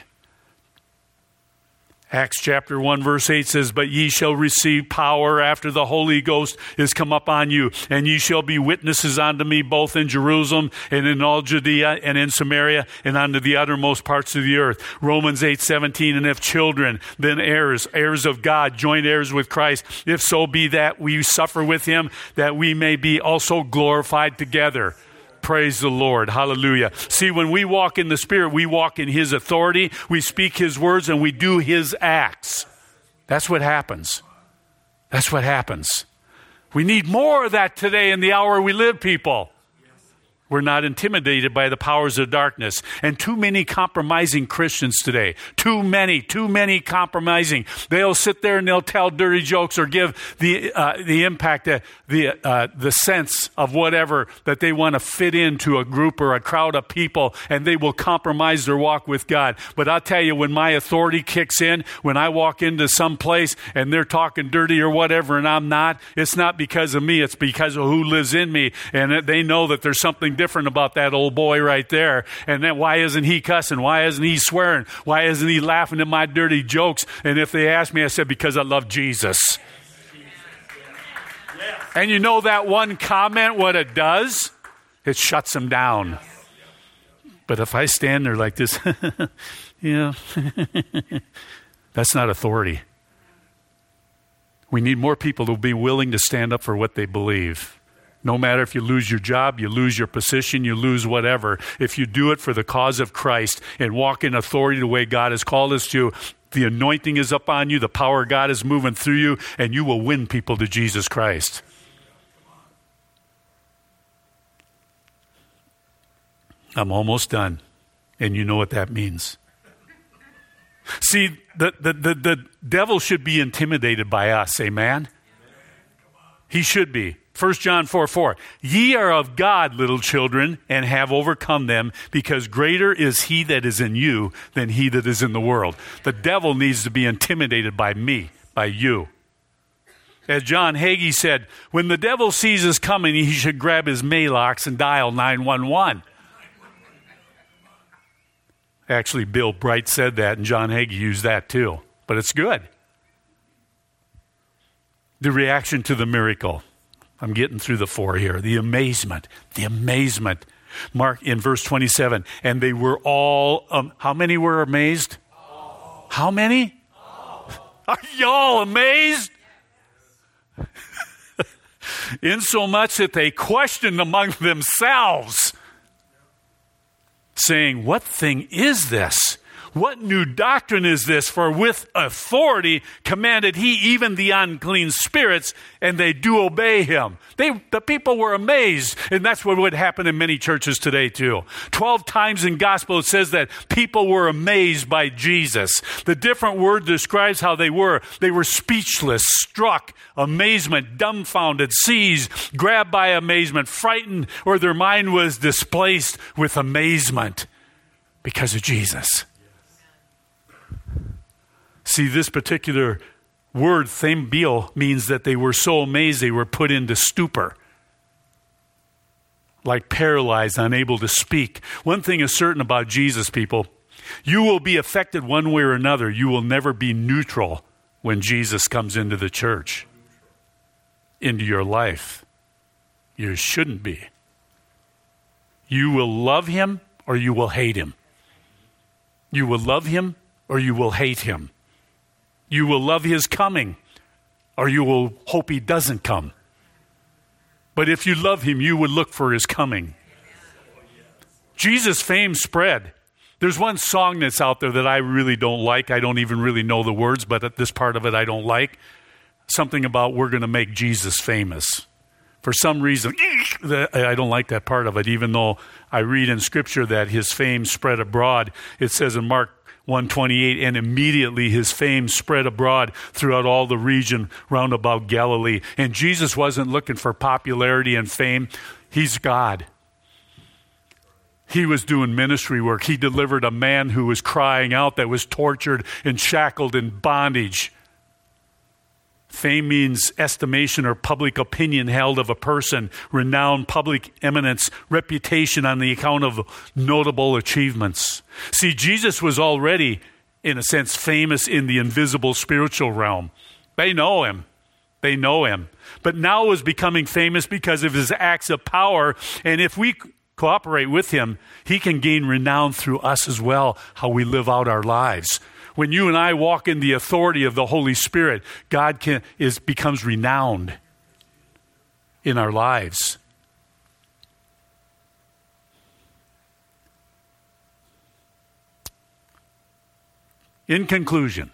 Acts chapter one verse eight says, "But ye shall receive power after the Holy Ghost is come upon you, and ye shall be witnesses unto me both in Jerusalem and in all Judea and in Samaria and unto the uttermost parts of the earth." Romans eight seventeen, "And if children, then heirs, heirs of God, joint heirs with Christ, if so be that we suffer with Him, that we may be also glorified together." Praise the Lord. Hallelujah. See, when we walk in the Spirit, we walk in His authority, we speak His words, and we do His acts. That's what happens. That's what happens. We need more of that today in the hour we live, people. We're not intimidated by the powers of darkness. And too many compromising Christians today. Too many, too many compromising. They'll sit there and they'll tell dirty jokes or give the uh, the impact, uh, the uh, the sense of whatever that they want to fit into a group or a crowd of people, and they will compromise their walk with God. But I'll tell you, when my authority kicks in, when I walk into some place and they're talking dirty or whatever and I'm not, it's not because of me, it's because of who lives in me. And they know that there's something different about that old boy right there. And then why isn't he cussing? Why isn't he swearing? Why isn't he laughing at my dirty jokes? And if they ask me, I said, because I love Jesus. And you know that one comment, what it does? It shuts them down. But if I stand there like this, yeah, that's not authority. We need more people to be willing to stand up for what they believe. No matter if you lose your job, you lose your position, you lose whatever. If you do it for the cause of Christ and walk in authority the way God has called us to, the anointing is up on you, the power of God is moving through you, and you will win people to Jesus Christ. I'm almost done, and you know what that means. See, the, the, the, the devil should be intimidated by us, amen? He should be. First John four four, "Ye are of God, little children, and have overcome them, because greater is He that is in you than he that is in the world." The devil needs to be intimidated by me, by you. As John Hagee said, when the devil sees us coming, he should grab his mailbox and dial nine one one. Actually, Bill Bright said that, and John Hagee used that too. But it's good. The reaction to the miracle. I'm getting through the four here. The amazement. The amazement. Mark in verse twenty-seven. And they were all, um, how many were amazed? All. How many? All. Are y'all amazed? Insomuch that they questioned among themselves, saying, "What thing is this? What new doctrine is this? For with authority commanded He even the unclean spirits, and they do obey Him." They, the people were amazed, and that's what would happen in many churches today too. Twelve times in gospel it says that people were amazed by Jesus. The different word describes how they were. They were speechless, struck, amazement, dumbfounded, seized, grabbed by amazement, frightened, or their mind was displaced with amazement because of Jesus. See, this particular word, thambio, means that they were so amazed they were put into stupor, like paralyzed, unable to speak. One thing is certain about Jesus, people. You will be affected one way or another. You will never be neutral when Jesus comes into the church, into your life. You shouldn't be. You will love Him or you will hate Him. You will love Him or you will hate Him. You will love His coming, or you will hope He doesn't come. But if you love Him, you would look for His coming. Jesus' fame spread. There's one song that's out there that I really don't like. I don't even really know the words, but this part of it I don't like. Something about we're going to make Jesus famous. For some reason, I don't like that part of it, even though I read in Scripture that His fame spread abroad. It says in Mark one twenty-eight, and immediately His fame spread abroad throughout all the region round about Galilee. And Jesus wasn't looking for popularity and fame. He's God. He was doing ministry work. He delivered a man who was crying out, that was tortured and shackled in bondage. Fame means estimation or public opinion held of a person, renowned, public eminence, reputation on the account of notable achievements. See, Jesus was already, in a sense, famous in the invisible spiritual realm. They know him. They know him. But now is becoming famous because of his acts of power. And if we cooperate with him, he can gain renown through us as well, how we live out our lives. When you and I walk in the authority of the Holy Spirit, God can, is, becomes renowned in our lives. In conclusion,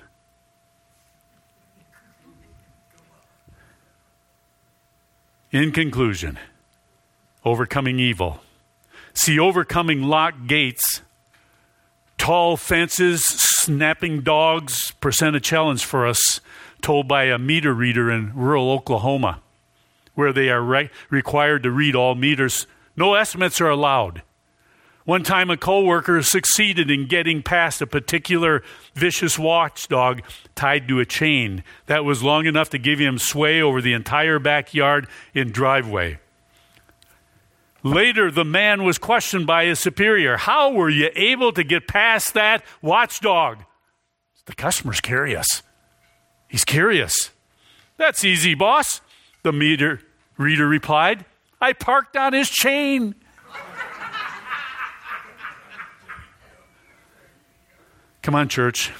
in conclusion, overcoming evil. See, overcoming locked gates, tall fences, snapping dogs present a challenge for us, told by a meter reader in rural Oklahoma, where they are re- required to read all meters. No estimates are allowed. One time a coworker succeeded in getting past a particular vicious watchdog tied to a chain that was long enough to give him sway over the entire backyard and driveway. Later, the man was questioned by his superior. How were you able to get past that watchdog? The customer's curious. He's curious. That's easy, boss, the meter reader replied. I parked on his chain. Come on, church.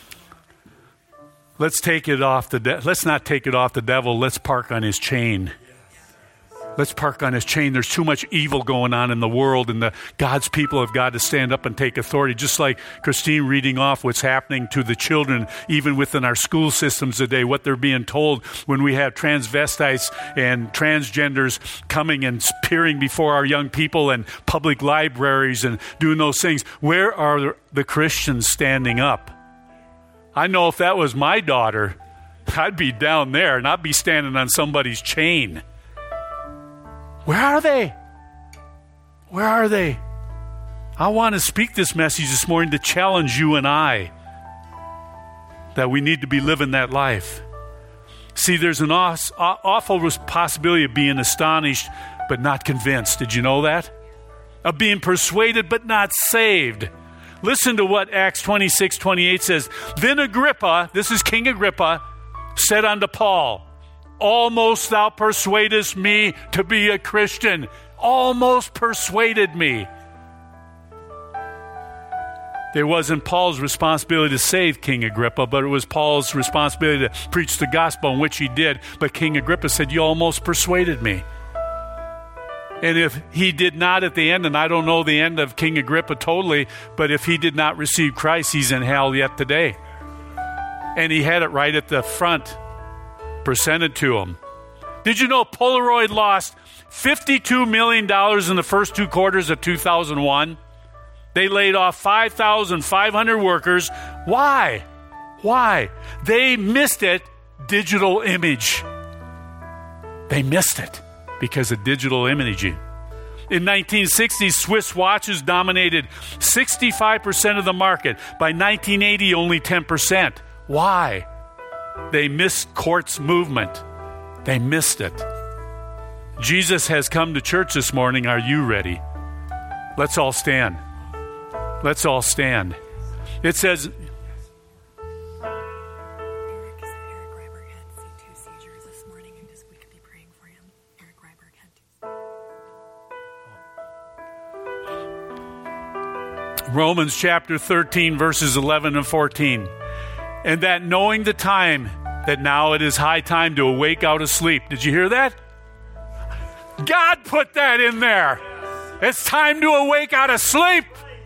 Let's take it off the de- let's not take it off the devil. Let's park on his chain. Let's park on his chain. There's too much evil going on in the world, and the God's people have got to stand up and take authority. Just like Christine reading off what's happening to the children, even within our school systems today, what they're being told when we have transvestites and transgenders coming and peering before our young people and public libraries and doing those things. Where are the Christians standing up? I know if that was my daughter, I'd be down there and I'd be standing on somebody's chain. Where are they? Where are they? I want to speak this message this morning to challenge you and I that we need to be living that life. See, there's an awful possibility of being astonished but not convinced. Did you know that? Of being persuaded but not saved. Listen to what Acts twenty-six twenty-eight says. Then Agrippa, this is King Agrippa, said unto Paul, almost thou persuadest me to be a Christian. Almost persuaded me. It wasn't Paul's responsibility to save King Agrippa, but it was Paul's responsibility to preach the gospel, in which he did. But King Agrippa said, you almost persuaded me. And if he did not at the end, and I don't know the end of King Agrippa totally, but if he did not receive Christ, he's in hell yet today. And he had it right at the front, presented to him. Did you know Polaroid lost fifty-two million dollars in the first two quarters of two thousand one? They laid off five thousand five hundred workers. Why? Why? They missed it, digital image. They missed it because of digital imaging. In nineteen sixty, Swiss watches dominated sixty-five percent of the market. By nineteen eighty, only ten percent. Why? They missed Quartz movement. They missed it. Jesus has come to church this morning. Are you ready? Let's all stand. Let's all stand. It says, Eric, Eric Reiberg had C two seizures this morning, and just we could be praying for him. Eric Reiberg had two. Romans chapter thirteen, verses eleven and fourteen. And that knowing the time, that now it is high time to awake out of sleep. Did you hear that? God put that in there. It's time to awake out of sleep.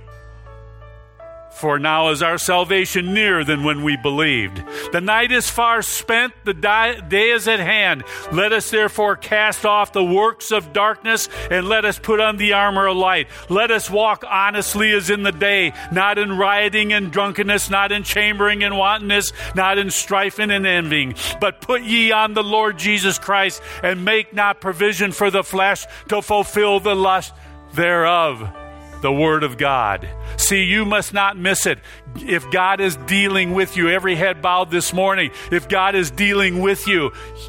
For now is our salvation nearer than when we believed. The night is far spent, the day is at hand. Let us therefore cast off the works of darkness, and let us put on the armor of light. Let us walk honestly as in the day, not in rioting and drunkenness, not in chambering and wantonness, not in strife and in envying. But put ye on the Lord Jesus Christ, and make not provision for the flesh to fulfill the lust thereof. the Word of God. See, you must not miss it. If God is dealing with you, every head bowed this morning, if God is dealing with you,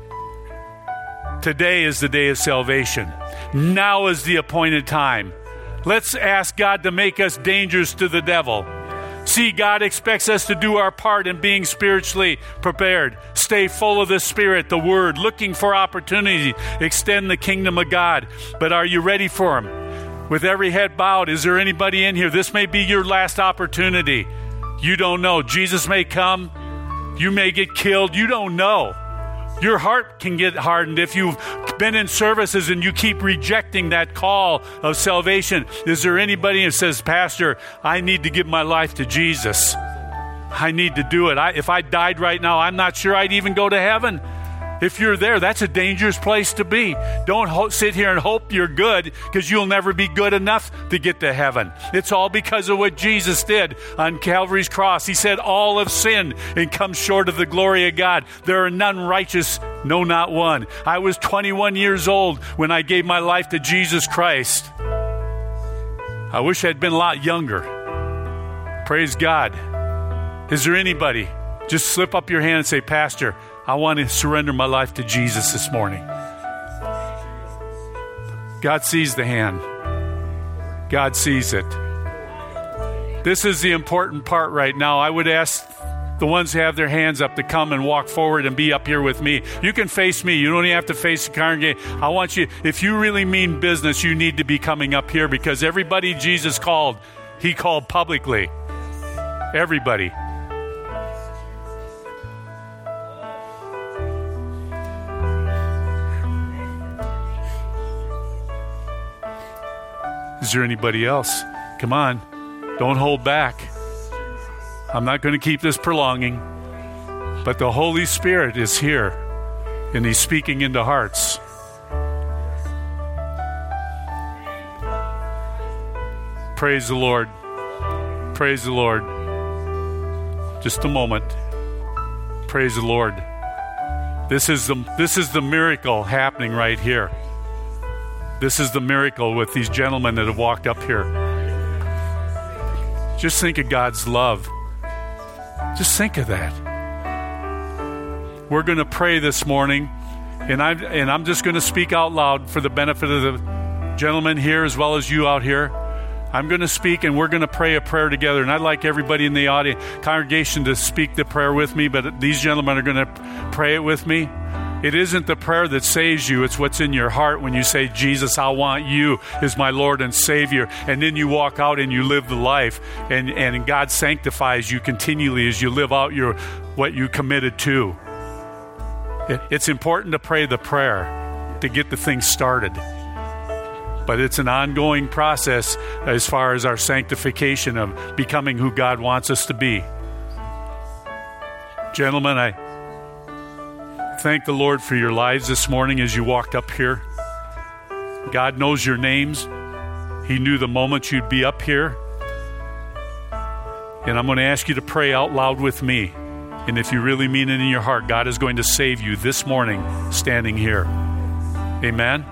today is the day of salvation. Now is the appointed time. Let's ask God to make us dangerous to the devil. See, God expects us to do our part in being spiritually prepared. Stay full of the Spirit, the Word, looking for opportunity, extend the kingdom of God. But are you ready for Him? With every head bowed, is there anybody in here? This may be your last opportunity. You don't know. Jesus may come. You may get killed. You don't know. Your heart can get hardened if you've been in services and you keep rejecting that call of salvation. Is there anybody that says, Pastor, I need to give my life to Jesus? I need to do it. I, if I died right now, I'm not sure I'd even go to heaven. If you're there, that's a dangerous place to be. Don't ho- sit here and hope you're good, because you'll never be good enough to get to heaven. It's all because of what Jesus did on Calvary's cross. He said, all have sinned and come short of the glory of God. There are none righteous, no, not one. I was twenty-one years old when I gave my life to Jesus Christ. I wish I'd been a lot younger. Praise God. Is there anybody? Just slip up your hand and say, Pastor, I want to surrender my life to Jesus this morning. God sees the hand. God sees it. This is the important part right now. I would ask the ones who have their hands up to come and walk forward and be up here with me. You can face me. You don't even have to face the congregation. I want you, if you really mean business, you need to be coming up here, because everybody Jesus called, He called publicly. Everybody. Is there anybody else? Come on. Don't hold back. I'm not going to keep this prolonging. But the Holy Spirit is here, and He's speaking into hearts. Praise the Lord. Praise the Lord. Just a moment. Praise the Lord. This is the, this is the miracle happening right here. This is the miracle with these gentlemen that have walked up here. Just think of God's love. Just think of that. We're going to pray this morning, and I'm, and I'm just going to speak out loud for the benefit of the gentlemen here as well as you out here. I'm going to speak, and we're going to pray a prayer together. And I'd like everybody in the audience, congregation, to speak the prayer with me, but these gentlemen are going to pray it with me. It isn't the prayer that saves you. It's what's in your heart when you say, Jesus, I want you as my Lord and Savior. And then you walk out and you live the life. And, and God sanctifies you continually as you live out your what you committed to. It, it's important to pray the prayer to get the thing started. But it's an ongoing process as far as our sanctification of becoming who God wants us to be. Gentlemen, I thank the Lord for your lives this morning as you walked up here. God knows your names. He knew the moment you'd be up here. And I'm going to ask you to pray out loud with me. And if you really mean it in your heart, God is going to save you this morning standing here. Amen.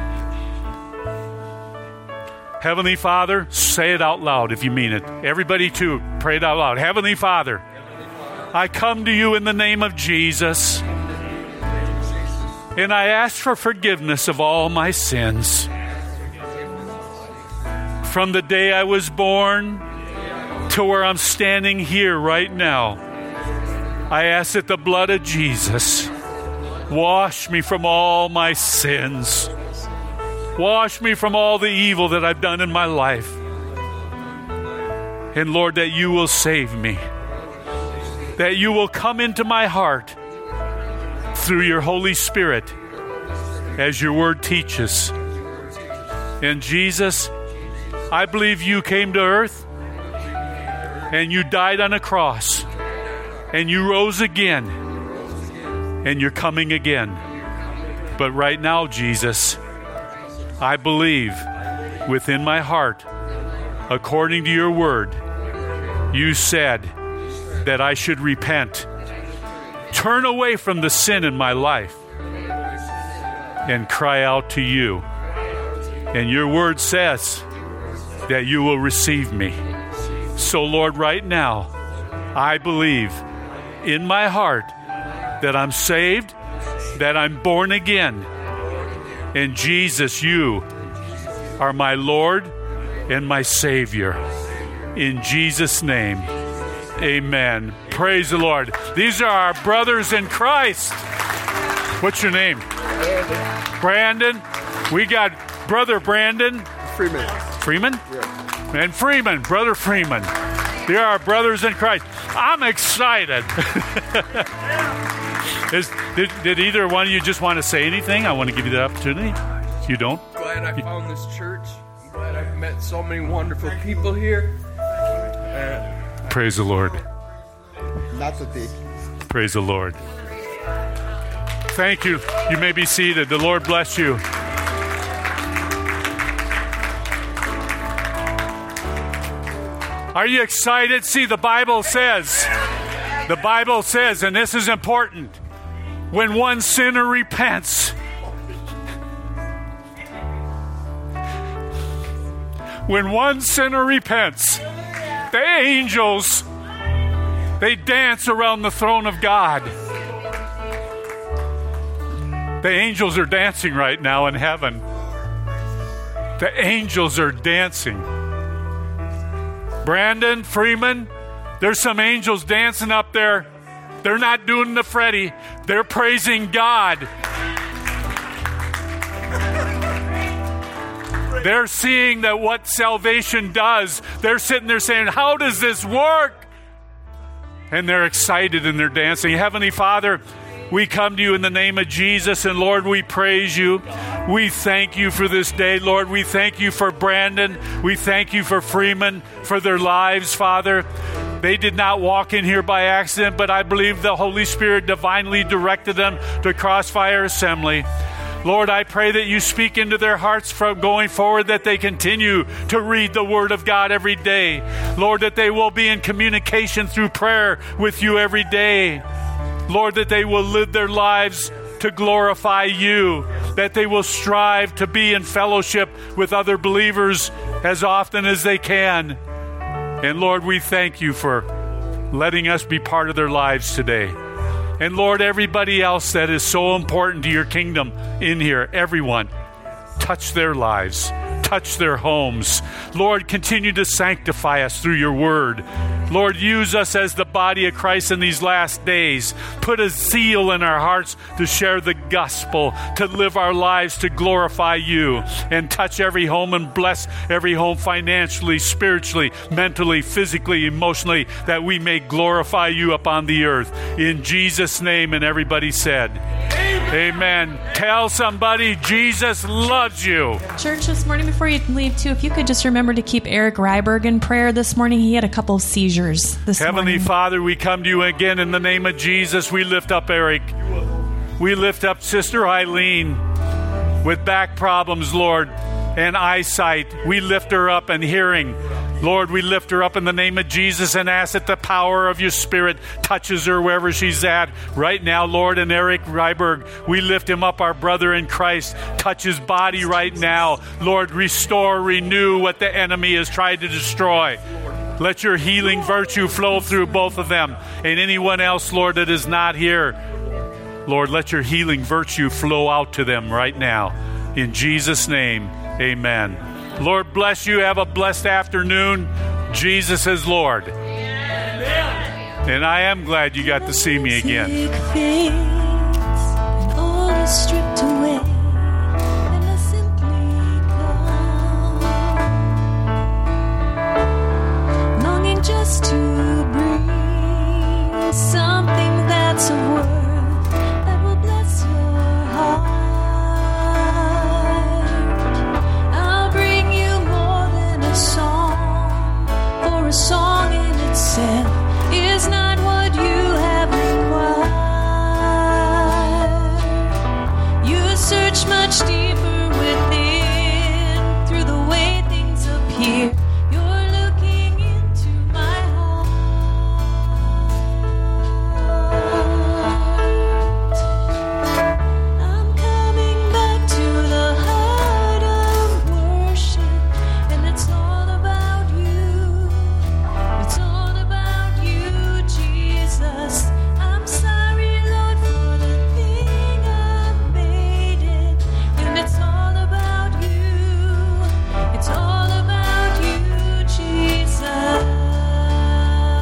Heavenly Father, say it out loud if you mean it. Everybody too, pray it out loud. Heavenly Father, I come to you in the name of Jesus. And I ask for forgiveness of all my sins. From the day I was born to where I'm standing here right now, I ask that the blood of Jesus wash me from all my sins. Wash me from all the evil that I've done in my life. And Lord, that you will save me. That you will come into my heart through your Holy Spirit, as your word teaches. And Jesus, I believe you came to earth and you died on a cross and you rose again and you're coming again. But right now, Jesus, I believe within my heart, according to your word, you said that I should repent, turn away from the sin in my life, and cry out to you. And your word says that you will receive me. So, Lord, right now, I believe in my heart that I'm saved, that I'm born again. And Jesus, you are my Lord and my Savior. In Jesus' name, amen. Praise the Lord. These are our brothers in Christ. What's your name? Brandon. We got Brother Brandon. Freeman. Freeman? Yeah. And Freeman, Brother Freeman. They are our brothers in Christ. I'm excited. Is, did, did either one of you just want to say anything? I want to give you the opportunity. You don't? Glad I found this church. I'm glad I've met so many wonderful people here. Uh, Praise the Lord. Not the thief. Praise the Lord. Thank you. You may be seated. The Lord bless you. Are you excited? See, the Bible says, the Bible says, and this is important, when one sinner repents, when one sinner repents, the angels, they dance around the throne of God. The angels are dancing right now in heaven. The angels are dancing. Brandon, Freeman, there's some angels dancing up there. They're not doing the Freddy. They're praising God. They're seeing that what salvation does. They're sitting there saying, how does this work? And they're excited and they're dancing. Heavenly Father, we come to you in the name of Jesus, and Lord, we praise you. We thank you for this day, Lord. We thank you for Brandon. We thank you for Freeman, for their lives, Father. They did not walk in here by accident, but I believe the Holy Spirit divinely directed them to Crossfire Assembly. Lord, I pray that you speak into their hearts from going forward, that they continue to read the Word of God every day. Lord, that they will be in communication through prayer with you every day. Lord, that they will live their lives to glorify you, that they will strive to be in fellowship with other believers as often as they can. And Lord, we thank you for letting us be part of their lives today. And Lord, everybody else that is so important to your kingdom in here, everyone, touch their lives, touch their homes. Lord, continue to sanctify us through your word. Lord, use us as the body of Christ in these last days. Put a zeal in our hearts to share the gospel, to live our lives to glorify you, and touch every home and bless every home financially, spiritually, mentally, physically, emotionally, that we may glorify you upon the earth. In Jesus' name, and everybody said, Amen. Amen. Tell somebody Jesus loves you. Church, this morning before you leave too, if you could just remember to keep Eric Ryberg in prayer this morning. He had a couple of seizures this Heavenly morning. Father, we come to you again in the name of Jesus. We lift up Eric. We lift up Sister Eileen with back problems, Lord, and eyesight. We lift her up and hearing. Lord, we lift her up in the name of Jesus and ask that the power of your Spirit touches her wherever she's at right now, Lord. And Eric Ryberg, we lift him up, our brother in Christ. Touch his body right now. Lord, restore, renew what the enemy has tried to destroy. Let your healing virtue flow through both of them. And anyone else, Lord, that is not here, Lord, let your healing virtue flow out to them right now. In Jesus' name, amen. Lord bless you. Have a blessed afternoon. Jesus is Lord. And I am glad you got to see me again. Just to bring something that's a word.